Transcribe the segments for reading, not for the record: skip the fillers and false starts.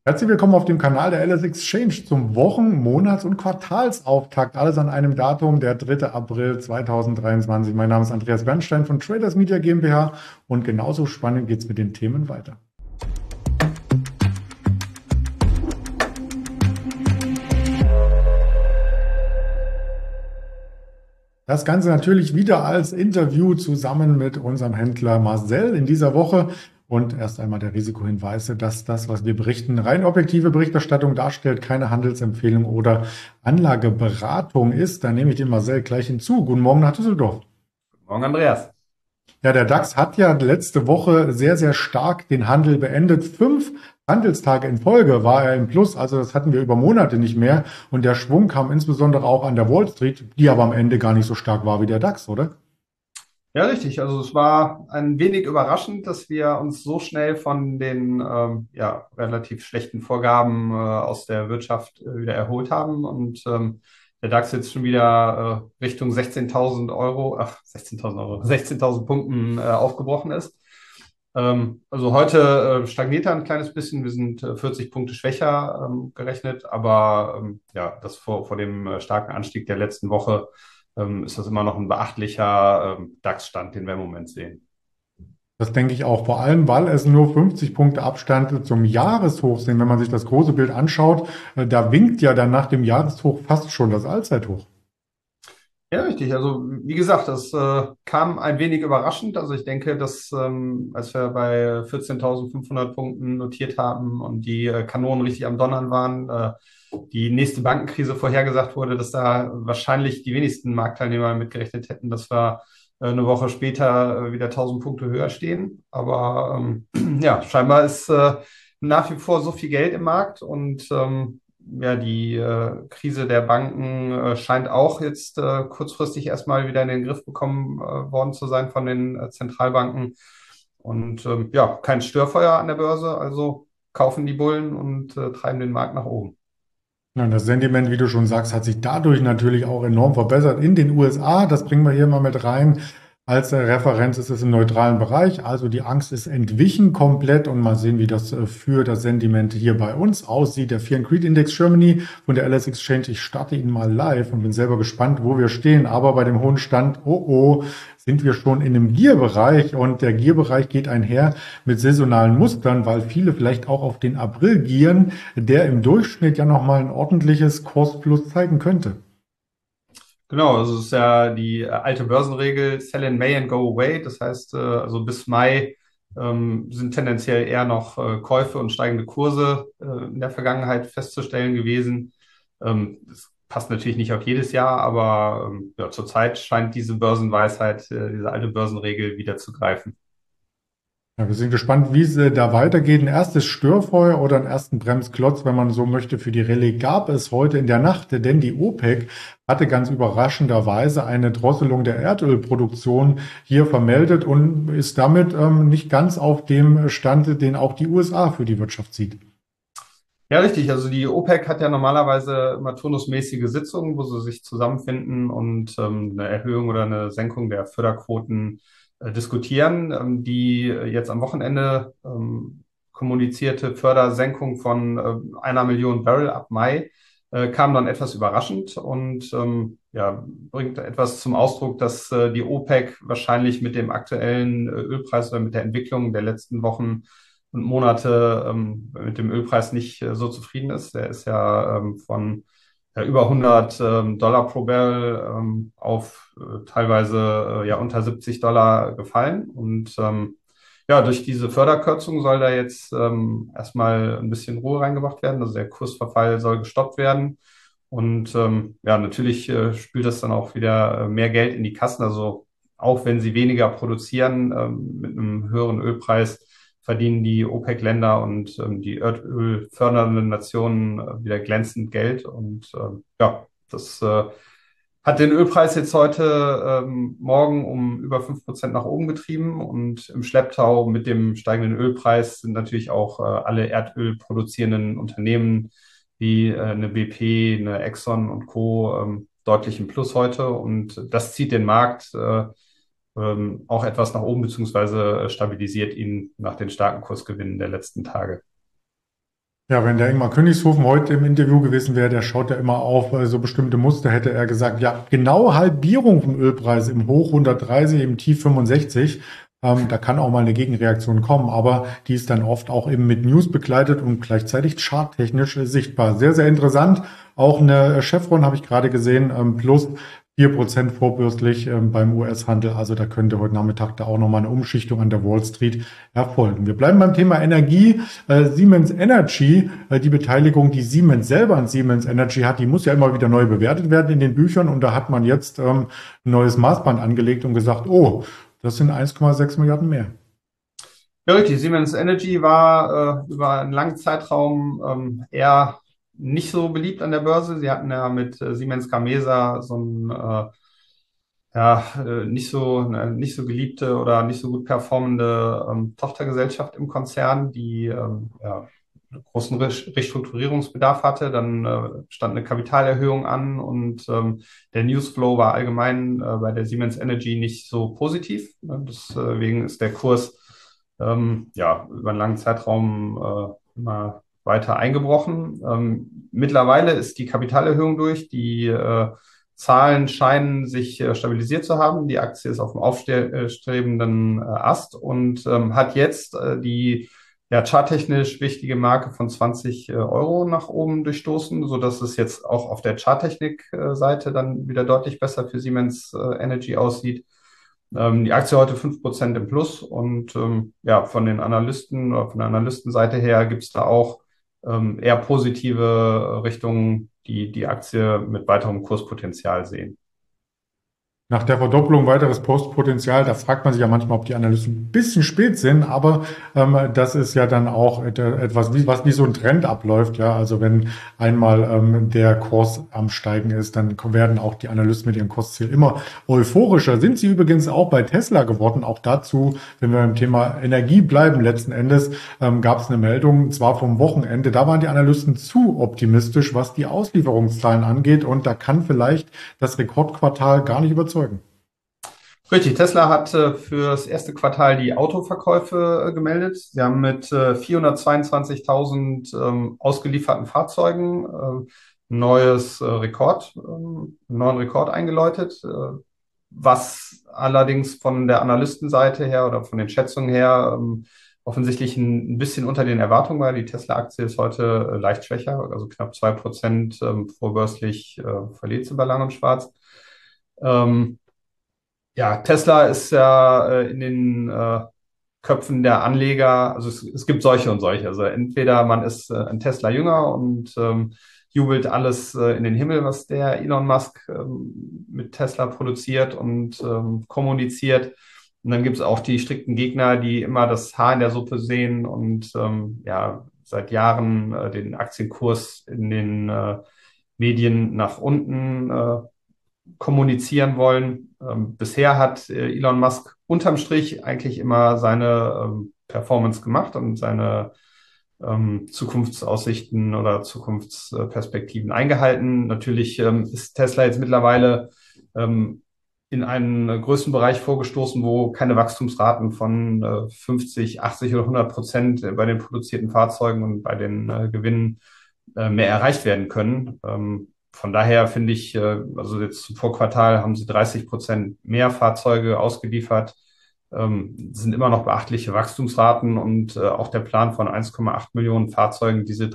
Herzlich willkommen auf dem Kanal der LS Exchange zum Wochen-, Monats- und Quartalsauftakt. Alles an einem Datum, der 3. April 2023. Mein Name ist Andreas Bernstein von Traders Media GmbH und genauso spannend geht es mit den Themen weiter. Das Ganze natürlich wieder als Interview zusammen mit unserem Händler Marcel in dieser Woche. Und erst einmal der Risikohinweis, dass das, was wir berichten, rein objektive Berichterstattung darstellt, keine Handelsempfehlung oder Anlageberatung ist. Da nehme ich den Marcel gleich hinzu. Guten Morgen nach Düsseldorf. Morgen, Andreas. Ja, der DAX hat ja letzte Woche sehr, sehr stark den Handel beendet. 5 Handelstage in Folge war er im Plus, also das hatten wir über Monate nicht mehr. Und der Schwung kam insbesondere auch an der Wall Street, die aber am Ende gar nicht so stark war wie der DAX, oder? Ja, richtig. Also es war ein wenig überraschend, dass wir uns so schnell von den relativ schlechten Vorgaben aus der Wirtschaft wieder erholt haben und der DAX jetzt schon wieder Richtung 16.000 Euro, 16.000 Euro, 16.000 Punkten aufgebrochen ist. Also heute stagniert er ein kleines bisschen. Wir sind 40 Punkte schwächer gerechnet, aber das vor dem starken Anstieg der letzten Woche ist das immer noch ein beachtlicher DAX-Stand, den wir im Moment sehen. Das denke ich auch, vor allem, weil es nur 50 Punkte Abstand zum Jahreshoch sind. Wenn man sich das große Bild anschaut, da winkt ja dann nach dem Jahreshoch fast schon das Allzeithoch. Ja, richtig. Also wie gesagt, das kam ein wenig überraschend. Also ich denke, dass als wir bei 14.500 Punkten notiert haben und die Kanonen richtig am Donnern waren, die nächste Bankenkrise vorhergesagt wurde, dass da wahrscheinlich die wenigsten Marktteilnehmer mitgerechnet hätten, dass wir eine Woche später wieder 1.000 Punkte höher stehen. Aber ja, scheinbar ist nach wie vor so viel Geld im Markt und ja, die Krise der Banken scheint auch jetzt kurzfristig erstmal wieder in den Griff bekommen worden zu sein von den Zentralbanken. Und ja, kein Störfeuer an der Börse, also kaufen die Bullen und treiben den Markt nach oben. Ja, und das Sentiment, wie du schon sagst, hat sich dadurch natürlich auch enorm verbessert in den USA. Das bringen wir hier mal mit rein. Als Referenz ist es im neutralen Bereich. Also die Angst ist entwichen komplett und mal sehen, wie das für das Sentiment hier bei uns aussieht. Der Fear and Greed Index Germany von der LS Exchange. Ich starte ihn mal live und bin selber gespannt, wo wir stehen. Aber bei dem hohen Stand, sind wir schon in einem Gier-Bereich und der Gier-Bereich geht einher mit saisonalen Mustern, weil viele vielleicht auch auf den April gieren, der im Durchschnitt ja nochmal ein ordentliches Kursplus zeigen könnte. Genau, also es ist ja die alte Börsenregel, sell in May and go away. Das heißt, also bis Mai sind tendenziell eher noch Käufe und steigende Kurse in der Vergangenheit festzustellen gewesen. Das passt natürlich nicht auf jedes Jahr, aber ja, zurzeit scheint diese Börsenweisheit, diese alte Börsenregel wieder zu greifen. Ja, wir sind gespannt, wie es da weitergeht. Ein erstes Störfeuer oder einen ersten Bremsklotz, wenn man so möchte, für die Rallye gab es heute in der Nacht, denn die OPEC hatte ganz überraschenderweise eine Drosselung der Erdölproduktion hier vermeldet und ist damit nicht ganz auf dem Stand, den auch die USA für die Wirtschaft sieht. Ja, richtig. Also die OPEC hat ja normalerweise immer turnusmäßige Sitzungen, wo sie sich zusammenfinden und eine Erhöhung oder eine Senkung der Förderquoten diskutieren. Die jetzt am Wochenende kommunizierte Fördersenkung von 1 Million Barrel ab Mai kam dann etwas überraschend und ja, bringt etwas zum Ausdruck, dass die OPEC wahrscheinlich mit dem aktuellen Ölpreis oder mit der Entwicklung der letzten Wochen und Monate mit dem Ölpreis nicht so zufrieden ist. Der ist ja von über 100 Dollar pro Barrel auf teilweise ja unter 70 Dollar gefallen. Und ja, durch diese Förderkürzung soll da jetzt erstmal ein bisschen Ruhe reingebracht werden. Also der Kursverfall soll gestoppt werden. Und ja, natürlich spült das dann auch wieder mehr Geld in die Kassen. Also auch wenn sie weniger produzieren mit einem höheren Ölpreis, verdienen die OPEC-Länder und die erdölfördernden Nationen wieder glänzend Geld. Und ja, das hat den Ölpreis jetzt heute Morgen um über 5% nach oben getrieben. Und im Schlepptau mit dem steigenden Ölpreis sind natürlich auch alle Erdöl produzierenden Unternehmen wie eine BP, eine Exxon und Co. Deutlich im Plus heute. Und das zieht den Markt auch etwas nach oben, beziehungsweise stabilisiert ihn nach den starken Kursgewinnen der letzten Tage. Ja, wenn der Ingmar Königshofen heute im Interview gewesen wäre, der schaut ja immer auf so bestimmte Muster, hätte er gesagt, ja, genau Halbierung vom Ölpreis im Hoch 130, im Tief 65. Da kann auch mal eine Gegenreaktion kommen, aber die ist dann oft auch eben mit News begleitet und gleichzeitig charttechnisch sichtbar. Sehr, sehr interessant. Auch eine Chevron habe ich gerade gesehen, plus 4% vorbörslich beim US-Handel. Also da könnte heute Nachmittag da auch nochmal eine Umschichtung an der Wall Street erfolgen. Wir bleiben beim Thema Energie. Siemens Energy, die Beteiligung, die Siemens selber an Siemens Energy hat, die muss ja immer wieder neu bewertet werden in den Büchern. Und da hat man jetzt ein neues Maßband angelegt und gesagt, oh, das sind 1,6 Milliarden mehr. Ja, richtig. Siemens Energy war über einen langen Zeitraum eher nicht so beliebt an der Börse. Sie hatten ja mit Siemens Gamesa so ein nicht so geliebte oder nicht so gut performende Tochtergesellschaft im Konzern, die großen Restrukturierungsbedarf hatte. Dann stand eine Kapitalerhöhung an und der Newsflow war allgemein bei der Siemens Energy nicht so positiv. Deswegen ist der Kurs über einen langen Zeitraum immer weiter eingebrochen. Mittlerweile ist die Kapitalerhöhung durch, die Zahlen scheinen sich stabilisiert zu haben. Die Aktie ist auf dem aufstrebenden Ast und hat jetzt die charttechnisch wichtige Marke von 20 Euro nach oben durchstoßen, so dass es jetzt auch auf der Charttechnik-Seite dann wieder deutlich besser für Siemens Energy aussieht. Die Aktie heute 5% im Plus und von den Analysten oder von der Analystenseite her gibt es da auch eher positive Richtungen, die die Aktie mit weiterem Kurspotenzial sehen. Nach der Verdopplung weiteres Postpotenzial, da fragt man sich ja manchmal, ob die Analysen ein bisschen spät sind, aber das ist ja dann auch etwas, was wie so ein Trend abläuft. Ja, also wenn einmal der Kurs am Steigen ist, dann werden auch die Analysten mit ihrem Kursziel immer euphorischer. Sind sie übrigens auch bei Tesla geworden. Auch dazu, wenn wir beim Thema Energie bleiben, letzten Endes gab es eine Meldung, zwar vom Wochenende, da waren die Analysten zu optimistisch, was die Auslieferungszahlen angeht, und da kann vielleicht das Rekordquartal gar nicht überzeugen. Richtig, Tesla hat für das erste Quartal die Autoverkäufe gemeldet. Sie haben mit 422.000 ausgelieferten Fahrzeugen einen neuen Rekord eingeläutet, was allerdings von der Analystenseite her oder von den Schätzungen her offensichtlich ein bisschen unter den Erwartungen war. Die Tesla-Aktie ist heute leicht schwächer, also knapp 2% vorbörslich verliert sie bei Lang und Schwarz. Tesla ist ja in den Köpfen der Anleger, also es gibt solche und solche. Also entweder man ist ein Tesla-Jünger und jubelt alles in den Himmel, was der Elon Musk mit Tesla produziert und kommuniziert. Und dann gibt es auch die strikten Gegner, die immer das Haar in der Suppe sehen und seit Jahren den Aktienkurs in den Medien nach unten kommunizieren wollen. Bisher hat Elon Musk unterm Strich eigentlich immer seine Performance gemacht und seine Zukunftsaussichten oder Zukunftsperspektiven eingehalten. Natürlich ist Tesla jetzt mittlerweile in einen größeren Bereich vorgestoßen, wo keine Wachstumsraten von 50, 80 oder 100% bei den produzierten Fahrzeugen und bei den Gewinnen mehr erreicht werden können. Von daher finde ich, also jetzt zum Vorquartal haben sie 30% mehr Fahrzeuge ausgeliefert, sind immer noch beachtliche Wachstumsraten und auch der Plan von 1,8 Millionen Fahrzeugen, diese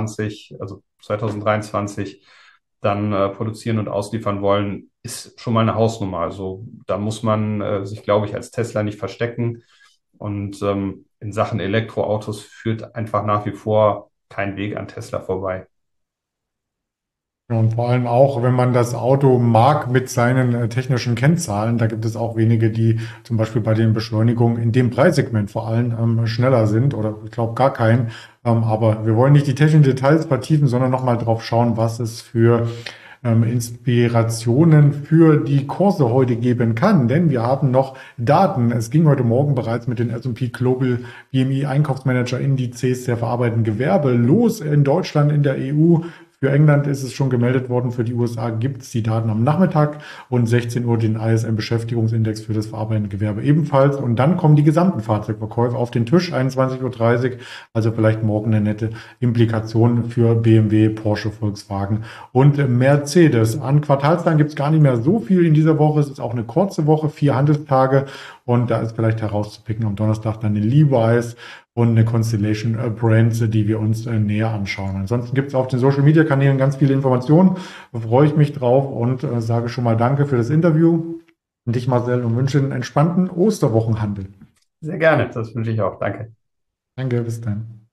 2023 dann produzieren und ausliefern wollen, ist schon mal eine Hausnummer. Also da muss man sich, glaube ich, als Tesla nicht verstecken. Und in Sachen Elektroautos führt einfach nach wie vor kein Weg an Tesla vorbei. Ja, und vor allem auch, wenn man das Auto mag mit seinen technischen Kennzahlen, da gibt es auch wenige, die zum Beispiel bei den Beschleunigungen in dem Preissegment vor allem schneller sind, oder ich glaube gar keinen. Aber wir wollen nicht die technischen Details vertiefen, sondern nochmal drauf schauen, was es für Inspirationen für die Kurse heute geben kann. Denn wir haben noch Daten. Es ging heute Morgen bereits mit den S&P Global BMI Einkaufsmanager Indizes der verarbeitenden Gewerbe los in Deutschland, in der EU. Für England ist es schon gemeldet worden, für die USA gibt es die Daten am Nachmittag und 16 Uhr den ISM-Beschäftigungsindex für das verarbeitende Gewerbe ebenfalls. Und dann kommen die gesamten Fahrzeugverkäufe auf den Tisch, 21:30 Uhr, also vielleicht morgen eine nette Implikation für BMW, Porsche, Volkswagen und Mercedes. An Quartalszahlen gibt es gar nicht mehr so viel in dieser Woche. Es ist auch eine kurze Woche, 4 Handelstage und da ist vielleicht herauszupicken am Donnerstag dann eine Levi's und eine Constellation Brands, die wir uns näher anschauen. Ansonsten gibt es auf den Social Media Kanälen ganz viele Informationen. Da freue ich mich drauf und sage schon mal Danke für das Interview. Und dich, Marcel, und wünsche einen entspannten Osterwochenhandel. Sehr gerne, das wünsche ich auch. Danke. Danke, bis dann.